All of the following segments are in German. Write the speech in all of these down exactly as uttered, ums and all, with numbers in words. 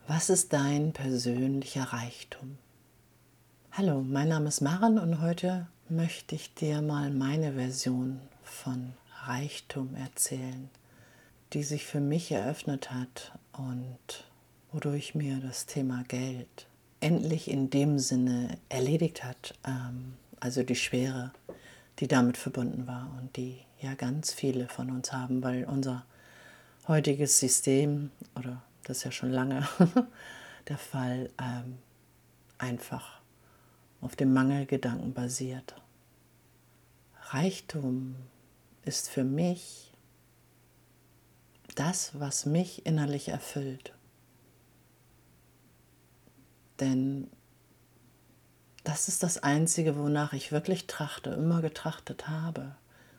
Was ist dein persönlicher Reichtum? Hallo, mein Name ist Maren und heute möchte ich dir mal meine Version von Reichtum erzählen, die sich für mich eröffnet hat und wodurch mir das Thema Geld endlich in dem Sinne erledigt hat, ähm, also die Schwere, die damit verbunden war und die ja ganz viele von uns haben, weil unser heutiges System, oder das ist ja schon lange der Fall, ähm, einfach auf dem Mangelgedanken basiert. Reichtum ist für mich das, was mich innerlich erfüllt. Denn das ist das Einzige, wonach ich wirklich trachte, immer getrachtet habe.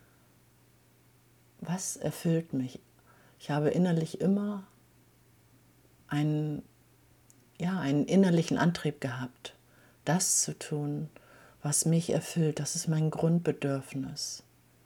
Was erfüllt mich? Ich habe innerlich immer einen, ja, einen innerlichen Antrieb gehabt, das zu tun, was mich erfüllt. Das ist mein Grundbedürfnis.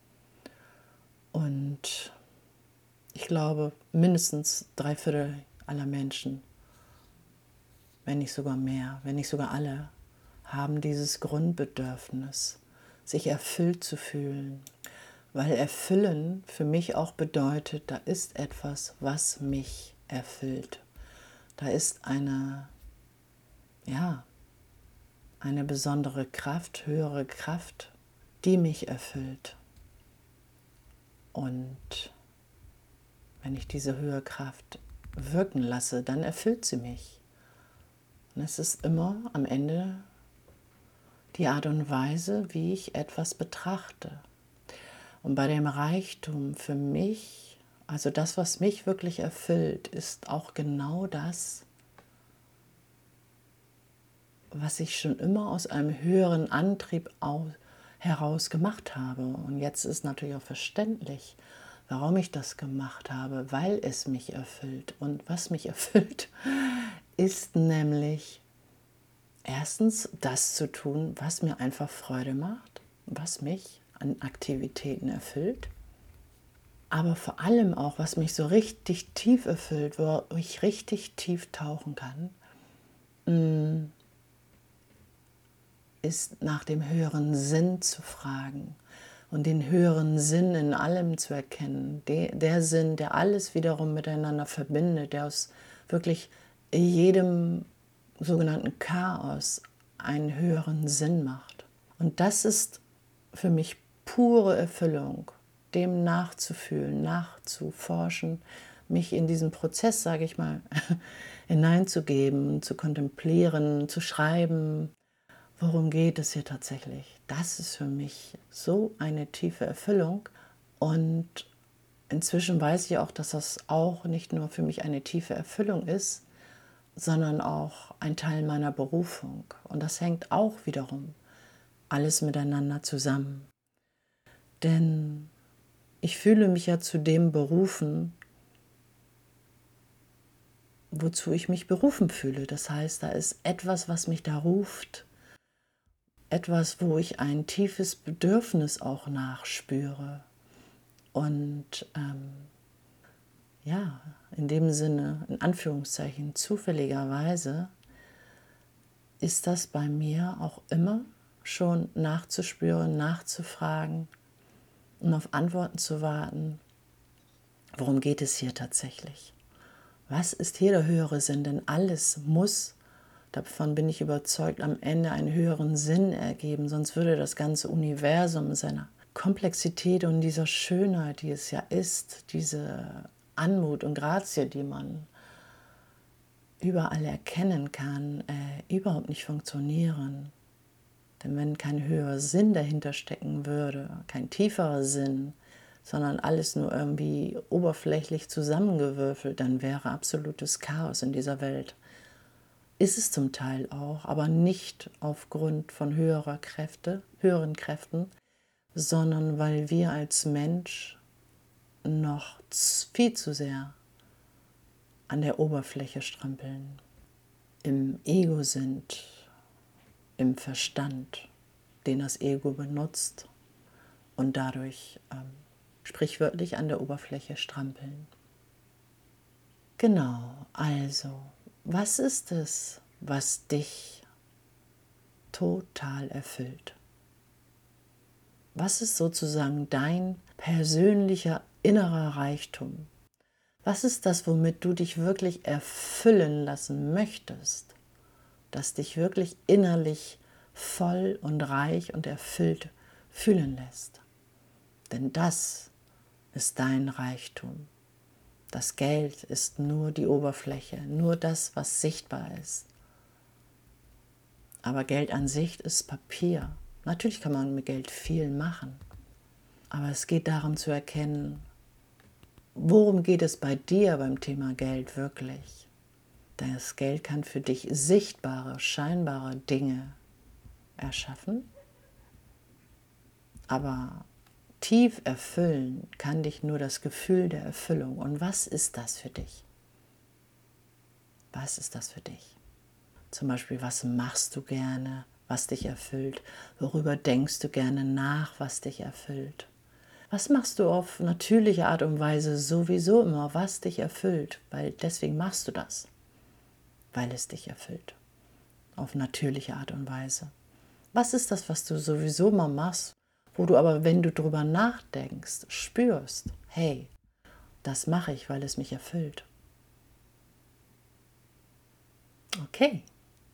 Und ich glaube, mindestens drei Viertel aller Menschen, wenn nicht sogar mehr, wenn nicht sogar alle, haben dieses Grundbedürfnis, sich erfüllt zu fühlen. Weil erfüllen für mich auch bedeutet, da ist etwas, was mich erfüllt. Da ist eine, ja, eine besondere Kraft, höhere Kraft, die mich erfüllt. Und wenn ich diese höhere Kraft wirken lasse, dann erfüllt sie mich. Und es ist immer am Ende die Art und Weise, wie ich etwas betrachte. Und bei dem Reichtum für mich, also das, was mich wirklich erfüllt, ist auch genau das, was ich schon immer aus einem höheren Antrieb heraus gemacht habe. Und jetzt ist natürlich auch verständlich, warum ich das gemacht habe, weil es mich erfüllt. Und was mich erfüllt, ist nämlich erstens das zu tun, was mir einfach Freude macht, was mich an Aktivitäten erfüllt, aber vor allem auch, was mich so richtig tief erfüllt, wo ich richtig tief tauchen kann, ist nach dem höheren Sinn zu fragen und den höheren Sinn in allem zu erkennen. Der, der Sinn, der alles wiederum miteinander verbindet, der aus wirklich jedem sogenannten Chaos einen höheren Sinn macht. Und das ist für mich pure Erfüllung, dem nachzufühlen, nachzuforschen, mich in diesen Prozess, sage ich mal, hineinzugeben, zu kontemplieren, zu schreiben. Worum geht es hier tatsächlich? Das ist für mich so eine tiefe Erfüllung. Und inzwischen weiß ich auch, dass das auch nicht nur für mich eine tiefe Erfüllung ist, sondern auch ein Teil meiner Berufung. Und das hängt auch wiederum alles miteinander zusammen. Denn ich fühle mich ja zu dem berufen, wozu ich mich berufen fühle. Das heißt, da ist etwas, was mich da ruft, etwas, wo ich ein tiefes Bedürfnis auch nachspüre. Und ähm, ja, in dem Sinne, in Anführungszeichen, zufälligerweise ist das bei mir auch immer schon nachzuspüren, nachzufragen und auf Antworten zu warten. Worum geht es hier tatsächlich? Was ist hier der höhere Sinn? Denn alles muss, davon bin ich überzeugt, am Ende einen höheren Sinn ergeben, sonst würde das ganze Universum in seiner Komplexität und dieser Schönheit, die es ja ist, diese Anmut und Grazie, die man überall erkennen kann, äh, überhaupt nicht funktionieren. Denn wenn kein höherer Sinn dahinter stecken würde, kein tieferer Sinn, sondern alles nur irgendwie oberflächlich zusammengewürfelt, dann wäre absolutes Chaos in dieser Welt. Ist es zum Teil auch, aber nicht aufgrund von höherer Kräfte, höheren Kräften, sondern weil wir als Mensch noch viel zu sehr an der Oberfläche strampeln, im Ego sind, im Verstand, den das Ego benutzt und dadurch ähm, sprichwörtlich an der Oberfläche strampeln. Genau, also, Was ist es, was dich total erfüllt? Was ist sozusagen dein persönlicher innerer Reichtum? Was ist das, womit du dich wirklich erfüllen lassen möchtest, das dich wirklich innerlich voll und reich und erfüllt fühlen lässt? Denn das ist dein Reichtum. Das Geld ist nur die Oberfläche, nur das, was sichtbar ist. Aber Geld an sich ist Papier. Natürlich kann man mit Geld viel machen, aber es geht darum zu erkennen, worum geht es bei dir beim Thema Geld wirklich? Denn das Geld kann für dich sichtbare, scheinbare Dinge erschaffen, aber tief erfüllen kann dich nur das Gefühl der Erfüllung. Und was ist das für dich? Was ist das für dich? Zum Beispiel, was machst du gerne, was dich erfüllt? Worüber denkst du gerne nach, was dich erfüllt? Was machst du auf natürliche Art und Weise sowieso immer, was dich erfüllt? Weil deswegen machst du das, weil es dich erfüllt. Auf natürliche Art und Weise. Was ist das, was du sowieso mal machst, wo du aber, wenn du drüber nachdenkst, spürst, hey, das mache ich, weil es mich erfüllt. Okay.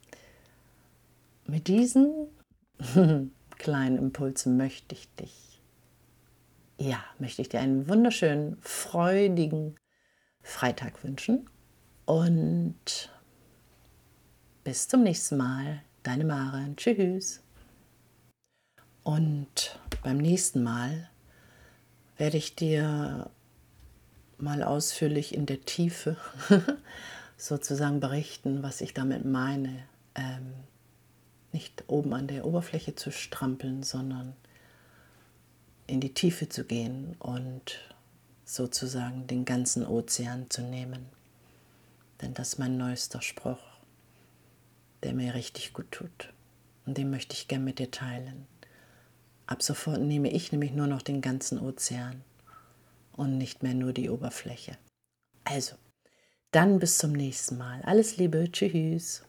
Mit diesen kleinen Impulsen möchte ich dich, ja, möchte ich dir einen wunderschönen, freudigen Freitag wünschen und bis zum nächsten Mal. Deine Maren. Tschüss. Und beim nächsten Mal werde ich dir mal ausführlich in der Tiefe sozusagen berichten, was ich damit meine. Ähm, nicht oben an der Oberfläche zu strampeln, sondern in die Tiefe zu gehen und sozusagen den ganzen Ozean zu nehmen. Denn das ist mein neuester Spruch, der mir richtig gut tut. Und den möchte ich gern mit dir teilen. Ab sofort nehme ich nämlich nur noch den ganzen Ozean und nicht mehr nur die Oberfläche. Also, dann bis zum nächsten Mal. Alles Liebe, tschüss.